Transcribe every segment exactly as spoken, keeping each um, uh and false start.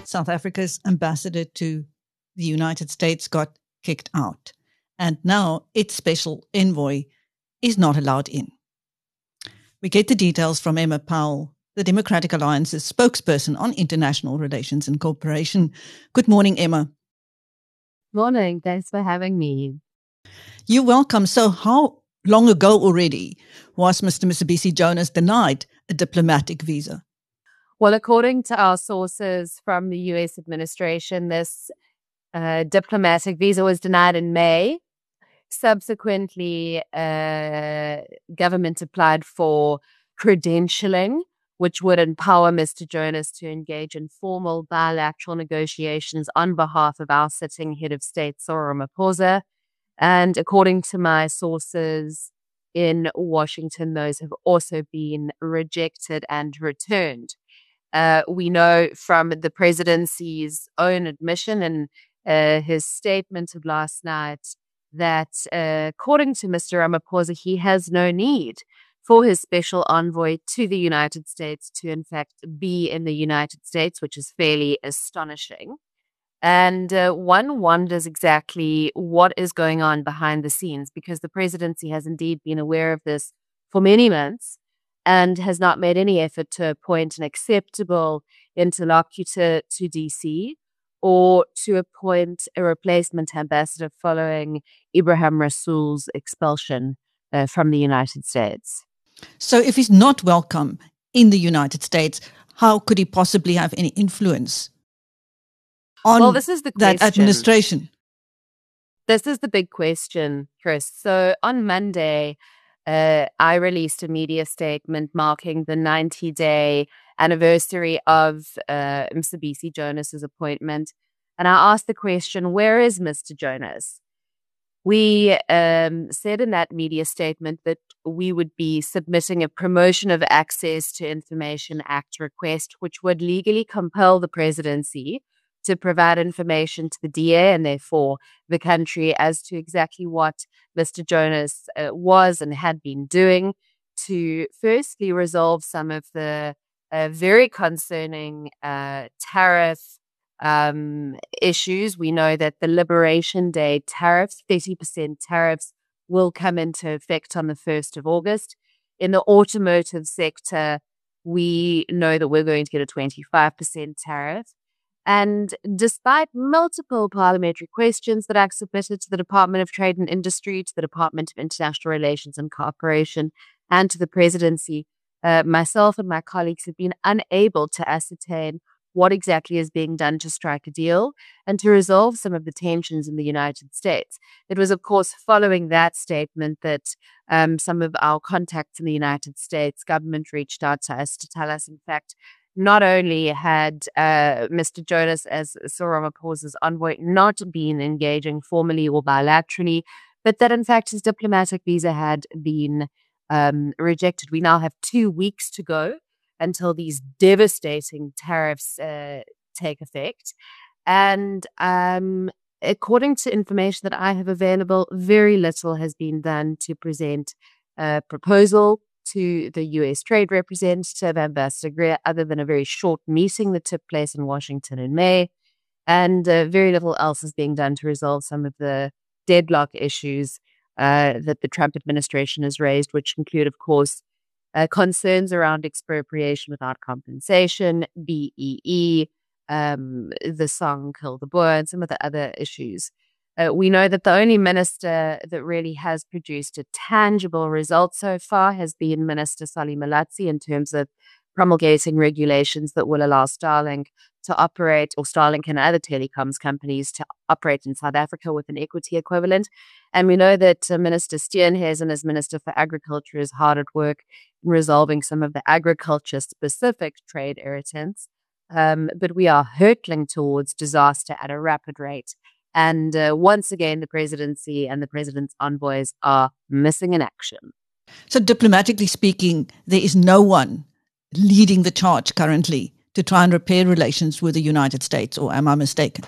South Africa's ambassador to the United States got kicked out, and now its special envoy is not allowed in. We get the details from Emma Powell, the Democratic Alliance's spokesperson on international relations and cooperation. Good morning, Emma. Morning. Thanks for having me. You're welcome. So how long ago already was Mister Mcebisi Jonas denied a diplomatic visa? Well, according to our sources from the U S administration, this uh, diplomatic visa was denied in May. Subsequently, uh, government applied for credentialing, which would empower Mister Jonas to engage in formal bilateral negotiations on behalf of our sitting head of state, Cyril Ramaphosa. And according to my sources in Washington, those have also been rejected and returned. Uh, we know from the presidency's own admission and uh, his statement of last night that uh, according to Mister Ramaphosa, he has no need for his special envoy to the United States to, in fact, be in the United States, which is fairly astonishing. And uh, one wonders exactly what is going on behind the scenes, because the presidency has indeed been aware of this for many months and has not made any effort to appoint an acceptable interlocutor to D C or to appoint a replacement ambassador following Ibrahim Rasool's expulsion uh, from the United States. So if he's not welcome in the United States, how could he possibly have any influence on well, this is the that administration? This is the big question, Chris. So on Monday, uh, I released a media statement marking the ninety-day anniversary of uh, Mcebisi Jonas's appointment. And I asked the question, where is Mister Jonas? We um, said in that media statement that we would be submitting a Promotion of Access to Information Act request, which would legally compel the presidency to provide information to the D A and therefore the country as to exactly what Mister Jonas uh, was and had been doing to firstly resolve some of the uh, very concerning uh, tariff um, issues. We know that the Liberation Day tariffs, thirty percent tariffs, will come into effect on the first of August. In the automotive sector, we know that we're going to get a twenty-five percent tariff. And despite multiple parliamentary questions that I submitted to the Department of Trade and Industry, to the Department of International Relations and Cooperation, and to the presidency, uh, myself and my colleagues have been unable to ascertain what exactly is being done to strike a deal and to resolve some of the tensions in the United States. It was, of course, following that statement that um, some of our contacts in the United States government reached out to us to tell us, in fact, not only had uh, Mister Jonas as Cyril Ramaphosa's envoy not been engaging formally or bilaterally, but that in fact his diplomatic visa had been um, rejected. We now have two weeks to go until these devastating tariffs uh, take effect. And um, according to information that I have available, very little has been done to present a proposal to the U S Trade Representative, Ambassador Greer, other than a very short meeting that took place in Washington in May. And uh, very little else is being done to resolve some of the deadlock issues uh, that the Trump administration has raised, which include, of course, uh, concerns around expropriation without compensation, B E E, um, the song Kill the Boer, and some of the other issues. Uh, we know that the only minister that really has produced a tangible result so far has been Minister Solly Malatsi in terms of promulgating regulations that will allow Starlink to operate, or Starlink and other telecoms companies to operate in South Africa with an equity equivalent. And we know that uh, Minister Steenhuisen, as Minister for Agriculture, is hard at work in resolving some of the agriculture-specific trade irritants. Um, but we are hurtling towards disaster at a rapid rate. And uh, once again, the presidency and the president's envoys are missing in action. So diplomatically speaking, there is no one leading the charge currently to try and repair relations with the United States, or am I mistaken?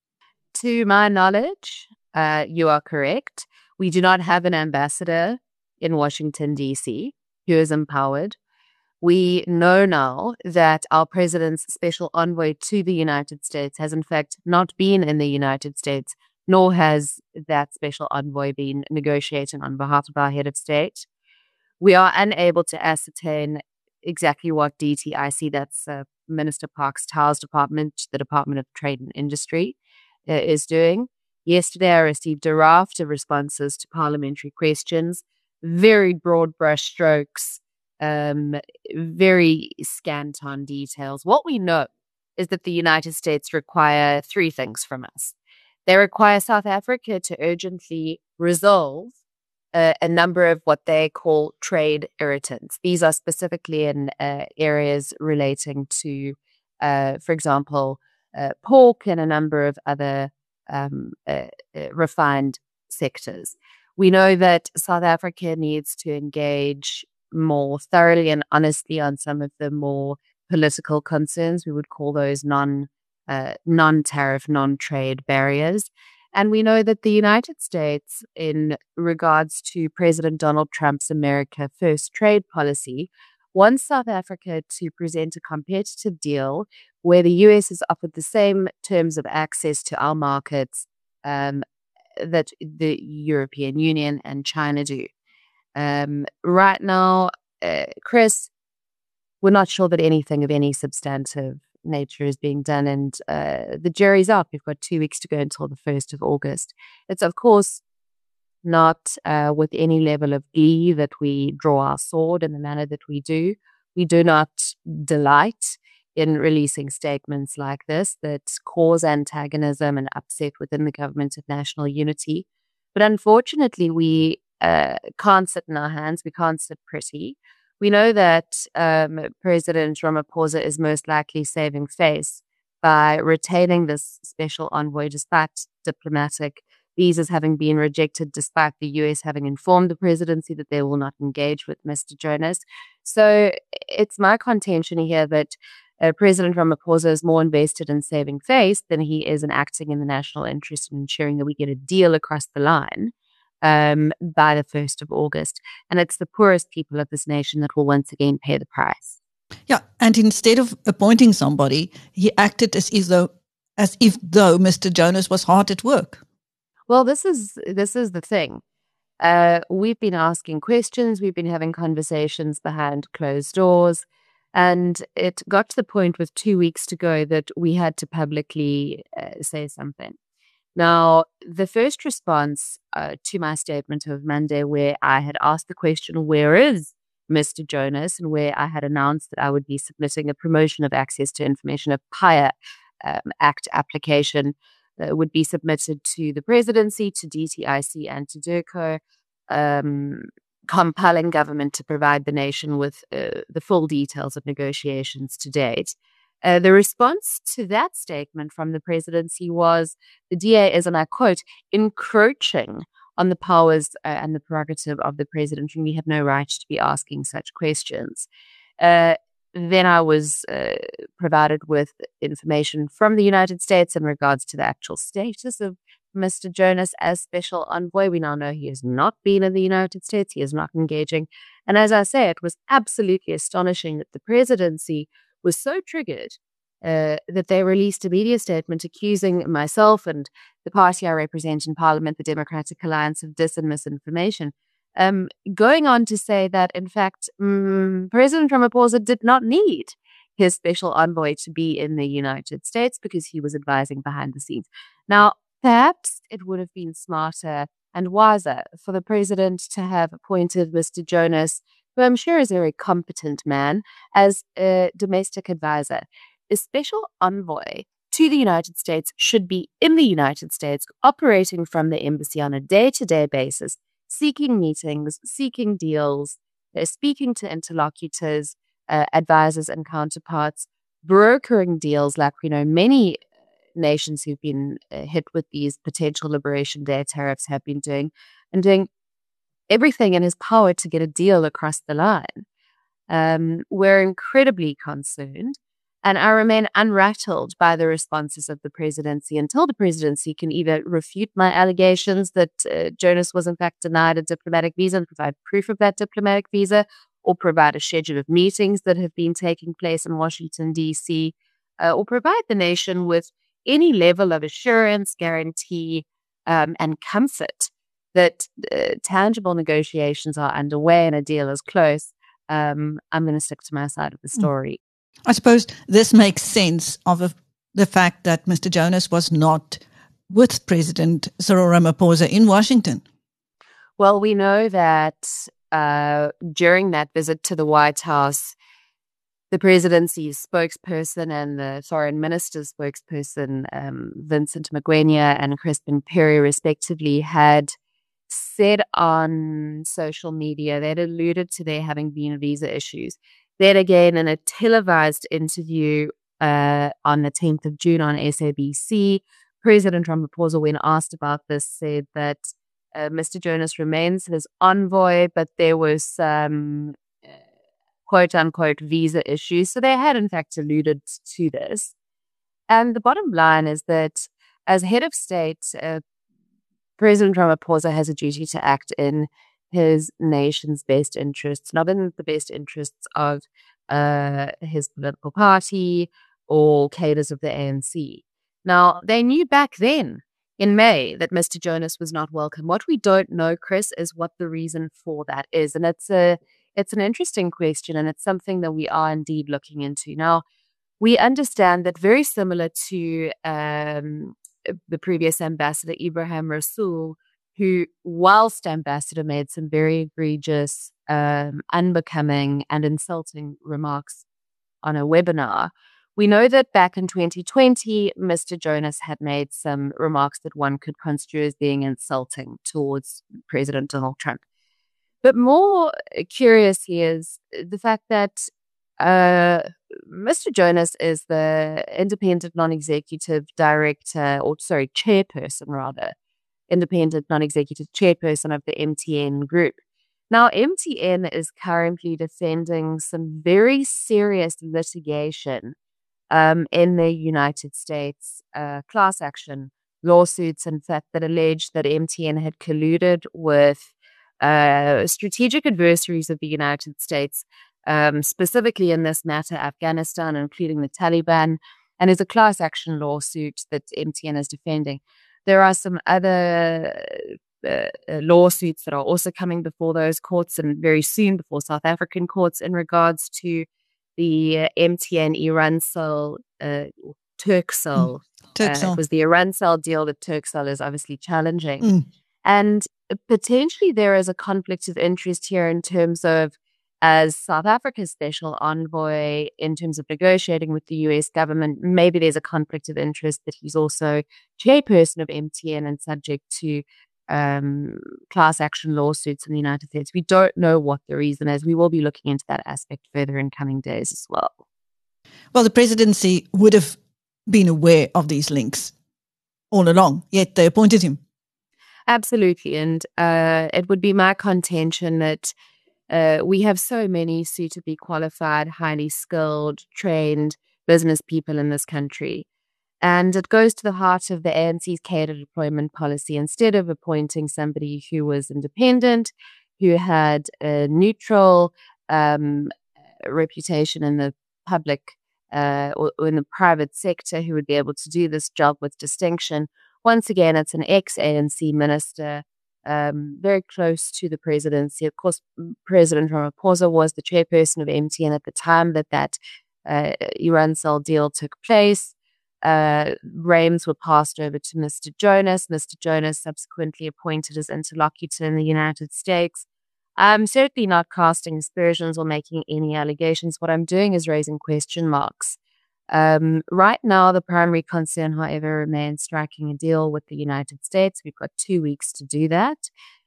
To my knowledge, uh, you are correct. We do not have an ambassador in Washington, D C, who is empowered. We know now that our president's special envoy to the United States has in fact not been in the United States, nor has that special envoy been negotiating on behalf of our head of state. We are unable to ascertain exactly what D T I C, that's uh, Minister Parks Tau's department, the Department of Trade and Industry, uh, is doing. Yesterday, I received a raft of responses to parliamentary questions, very broad brush strokes, um, very scant on details. What we know is that the United States require three things from us. They require South Africa to urgently resolve uh, a number of what they call trade irritants. These are specifically in uh, areas relating to, uh, for example, uh, pork and a number of other um, uh, uh, refined sectors. We know that South Africa needs to engage more thoroughly and honestly on some of the more political concerns. We would call those non uh, non-tariff, non-trade barriers. And we know that the United States, in regards to President Donald Trump's America First trade policy, wants South Africa to present a competitive deal where the U S is offered the same terms of access to our markets um, that the European Union and China do. Um, right now, uh, Chris, we're not sure that anything of any substantive nature is being done, and uh, the jury's out. We've got two weeks to go until the first of August. It's, of course, not uh, with any level of glee that we draw our sword in the manner that we do. We do not delight in releasing statements like this that cause antagonism and upset within the government of national unity. But unfortunately, we uh, can't sit in our hands. We can't sit pretty. We know that um, President Ramaphosa is most likely saving face by retaining this special envoy despite diplomatic visas having been rejected, despite the U S having informed the presidency that they will not engage with Mister Jonas. So it's my contention here that uh, President Ramaphosa is more invested in saving face than he is in acting in the national interest and ensuring that we get a deal across the line um, by the first of August. And it's the poorest people of this nation that will once again pay the price. Yeah, and instead of appointing somebody, he acted as if though, as if though Mister Jonas was hard at work. Well, this is this is the thing. Uh, we've been asking questions, we've been having conversations behind closed doors, and it got to the point with two weeks to go that we had to publicly uh, say something. Now, the first response uh, to my statement of Monday, where I had asked the question, where is Mister Jonas, and where I had announced that I would be submitting a promotion of access to information, a P I A um, Act application, Uh, would be submitted to the presidency, to D T I C, and to DIRCO, um, compelling government to provide the nation with uh, the full details of negotiations to date. Uh, the response to that statement from the presidency was the D A is, and I quote, encroaching on the powers uh, and the prerogative of the president, and we have no right to be asking such questions. Uh, Then I was uh, provided with information from the United States in regards to the actual status of Mister Jonas as special envoy. We now know he has not been in the United States. He is not engaging. And as I say, it was absolutely astonishing that the presidency was so triggered uh, that they released a media statement accusing myself and the party I represent in Parliament, the Democratic Alliance, of dis and misinformation. Um, going on to say that, in fact, um, President Ramaphosa did not need his special envoy to be in the United States because he was advising behind the scenes. Now, perhaps it would have been smarter and wiser for the president to have appointed Mister Jonas, who I'm sure is a very competent man, as a domestic advisor. A special envoy to the United States should be in the United States, operating from the embassy on a day-to-day basis, seeking meetings, seeking deals, uh, speaking to interlocutors, uh, advisors and counterparts, brokering deals like we know many nations who've been uh, hit with these potential Liberation Day tariffs have been doing, and doing everything in his power to get a deal across the line. Um, we're incredibly concerned, and I remain unrattled by the responses of the presidency until the presidency can either refute my allegations that uh, Jonas was in fact denied a diplomatic visa and provide proof of that diplomatic visa, or provide a schedule of meetings that have been taking place in Washington, D C, uh, or provide the nation with any level of assurance, guarantee, um, and comfort that uh, tangible negotiations are underway and a deal is close, um, I'm going to stick to my side of the story. I suppose this makes sense of a, the fact that Mister Jonas was not with President Cyril Ramaphosa in Washington. Well, we know that uh, during that visit to the White House, the presidency's spokesperson and the foreign minister's spokesperson, um, Vincent Magwenya and Crispin Perry, respectively, had said on social media, they'd alluded to there having been visa issues. Then again, in a televised interview uh, on the tenth of June on S A B C, President Ramaphosa, when asked about this, said that uh, Mister Jonas remains his envoy, but there was some uh, quote-unquote visa issues. So they had, in fact, alluded to this. And the bottom line is that as head of state, uh, President Ramaphosa has a duty to act in his nation's best interests, not in the best interests of uh, his political party or cadres of the A N C. Now, they knew back then in May that Mister Jonas was not welcome. What we don't know, Chris, is what the reason for that is. And it's a it's an interesting question, and it's something that we are indeed looking into. Now, we understand that very similar to um, the previous ambassador, Ibrahim Rasool, who, whilst ambassador, made some very egregious, um, unbecoming and insulting remarks on a webinar. We know that back in twenty twenty, Mister Jonas had made some remarks that one could construe as being insulting towards President Donald Trump. But more curious here is the fact that uh, Mister Jonas is the independent non-executive director, or sorry, chairperson rather, independent non-executive chairperson of the M T N group. Now, M T N is currently defending some very serious litigation um, in the United States, uh, class action lawsuits, in fact, that allege that M T N had colluded with uh, strategic adversaries of the United States, um, specifically in this matter, Afghanistan, including the Taliban, and is a class action lawsuit that M T N is defending. There are some other uh, lawsuits that are also coming before those courts and very soon before South African courts in regards to the uh, M T N Irancell, uh, Turkcell. Mm. Turkcell. Uh, it was the Irancell deal that Turkcell is obviously challenging. Mm. And potentially there is a conflict of interest here in terms of, as South Africa's special envoy, in terms of negotiating with the U S government, maybe there's a conflict of interest that he's also chairperson of M T N and subject to um, class action lawsuits in the United States. We don't know what the reason is. We will be looking into that aspect further in coming days as well. Well, the presidency would have been aware of these links all along, yet they appointed him. Absolutely. And uh, it would be my contention that Uh, we have so many suitably qualified, highly skilled, trained business people in this country. And it goes to the heart of the A N C's cadre deployment policy. Instead of appointing somebody who was independent, who had a neutral um, reputation in the public uh, or, or in the private sector, who would be able to do this job with distinction, once again, it's an ex-A N C minister, Um, very close to the presidency. Of course, President Ramaphosa was the chairperson of M T N at the time that that uh, Irancell deal took place. Uh, reins were passed over to Mister Jonas. Mister Jonas subsequently appointed as interlocutor in the United States. I'm certainly not casting aspersions or making any allegations. What I'm doing is raising question marks. Um, right now, the primary concern, however, remains striking a deal with the United States. We've got two weeks to do that.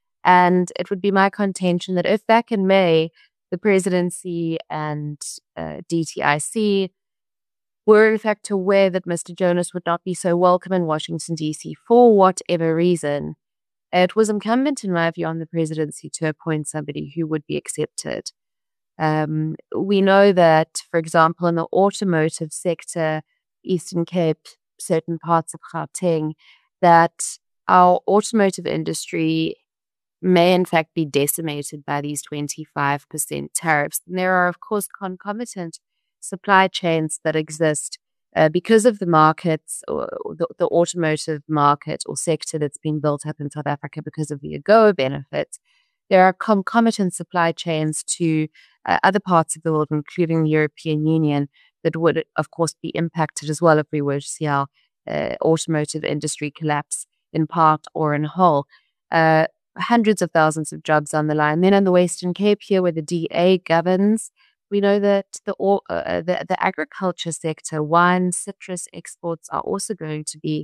And it would be my contention that if back in May, the presidency and uh, D T I C were in fact aware that Mister Jonas would not be so welcome in Washington, D C for whatever reason, it was incumbent, in my view, on the presidency to appoint somebody who would be accepted. Um, we know that, for example, in the automotive sector, Eastern Cape, certain parts of Gauteng, that our automotive industry may in fact be decimated by these twenty-five percent tariffs. And there are, of course, concomitant supply chains that exist uh, because of the markets, or the, the automotive market or sector that's been built up in South Africa because of the AGOA benefits. There are concomitant supply chains to uh, other parts of the world, including the European Union, that would, of course, be impacted as well if we were to see our uh, automotive industry collapse in part or in whole. Uh, hundreds of thousands of jobs on the line. Then in the Western Cape here, where the D A governs, we know that the, uh, the, the agriculture sector, wine, citrus exports are also going to be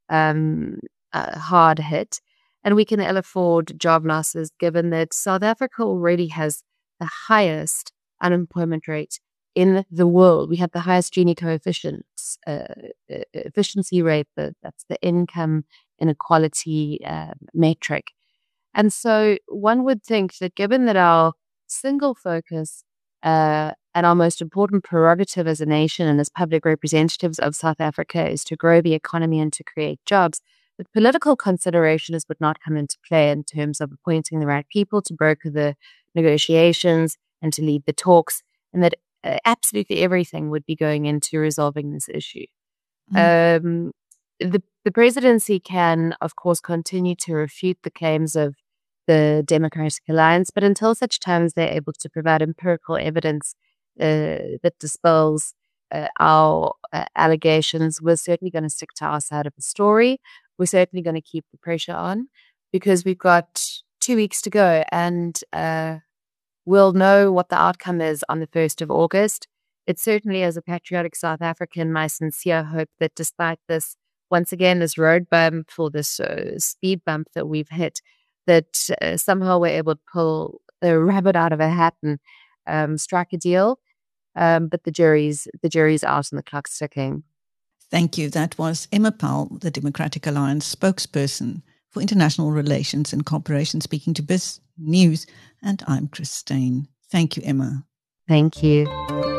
um, uh, hard hit. And we can ill afford job losses given that South Africa already has the highest unemployment rate in the world. We have the highest Gini coefficients, uh, efficiency rate, the, that's the income inequality uh, metric. And so one would think that given that our single focus uh, and our most important prerogative as a nation and as public representatives of South Africa is to grow the economy and to create jobs, that political considerations would not come into play in terms of appointing the right people to broker the negotiations and to lead the talks, and that uh, absolutely everything would be going into resolving this issue. Mm. Um, the, the presidency can, of course, continue to refute the claims of the Democratic Alliance, but until such time as they're able to provide empirical evidence uh, that dispels uh, our uh, allegations, we're certainly going to stick to our side of the story. We're certainly going to keep the pressure on because we've got two weeks to go, and uh, we'll know what the outcome is on the first of August. It's certainly, as a patriotic South African, my sincere hope that despite this, once again, this road bump or this uh, speed bump that we've hit, that uh, somehow we're able to pull the rabbit out of a hat and um, strike a deal. Um, but the jury's the jury's out and the clock's ticking. Thank you. That was Emma Powell, the Democratic Alliance spokesperson for international relations and cooperation, speaking to Biz News. And I'm Christine. Thank you, Emma. Thank you.